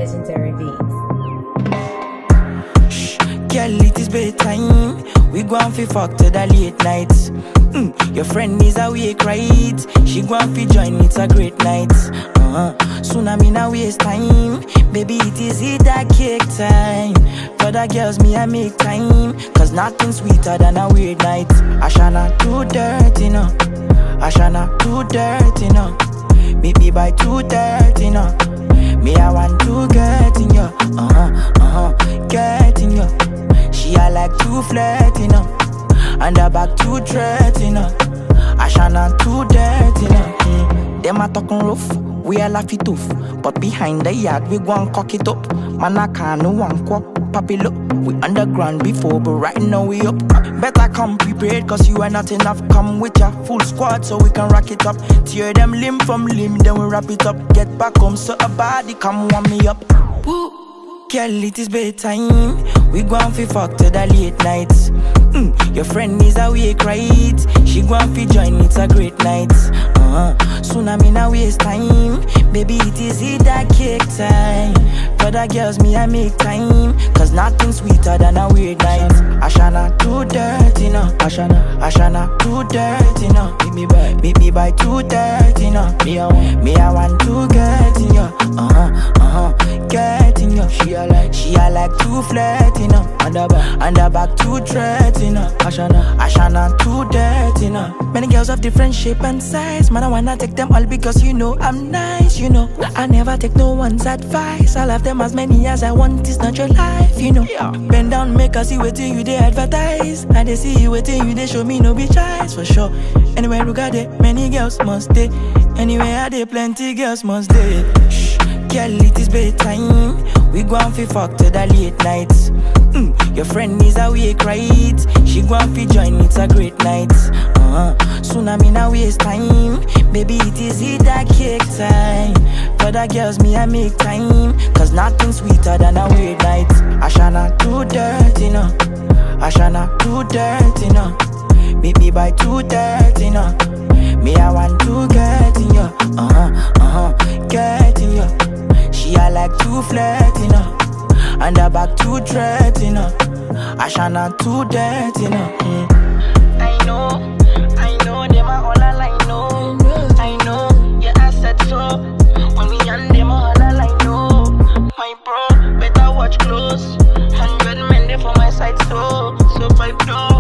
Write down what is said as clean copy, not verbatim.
Legendary Beats. Shh, girl, it is bedtime. We go and fi fuck to the late nights. Your friend is awake, right? She go and fi join, it's a great night. Soon I'm in a waste time. Baby, it is that cake time. For the girls, me I make time. Cause nothing sweeter than a weird night. I shall not too dirty, no. I shall not too dirty, no. Meet me by 2:30, no. Me I want to get in ya, get in ya. She I like to flirt, you know. And her back too threat, you know. I shall not too dirty, you know. Them a talking rough, we a laugh it off. But behind the yard, we go and cock it up. Man, I can't no one quack, papi look. We underground before, but right now we up. Better come prepared, cause you are not enough. Come with your full squad so we can rock it up. Tear them limb from limb, then we wrap it up. Get back home so a body come warm me up. Woo. Girl, it is bedtime. We go and fi fuck to the late nights. Your friend is awake, right? She go and fi join, it's a great night. Soon I'm in a waste time. Baby, it is that cake time. For the girls, me I make time. Cause nothing sweeter than a weird night. I shall not too dirty, no. I shall not too dirty, no. Meet me by 2:30, no. Me I want to get in ya, get in ya. She I like to flirt, you know. And her back too threat, you know. I shall not too dirty, you know. Many girls of different shape and size. Man, I wanna take them all because you know I'm nice, you know. I never take no one's advice. I'll have them as many as I want, it's not your life, you know. Bend down, make us see what you they advertise. And they see you waiting, you they show me no be choice for sure. Anywhere you got it, many girls must stay. Anywhere I dey, plenty girls must stay. Shh, girl, it is bedtime. We go and fi fuck to the late nights. Your friend is awake, right? She go and fi join, it's a great night. Soon I'm in a waste time. Baby, it is that cake time. For the girls, me I make time. Cause nothing sweeter than a weird night. I shall not too dirty, no. I shall not too dirty, no. Meet me by 2:30, no. Me I want to get in ya, get in ya. She I like to flirt, you know. And her back too threat, you know. I shall not too dirty, you know. I know, them are all I know. I know, yeah, I said so. When we on them all I know. My bro, better watch close. 100 men there for my side, so 5 doors.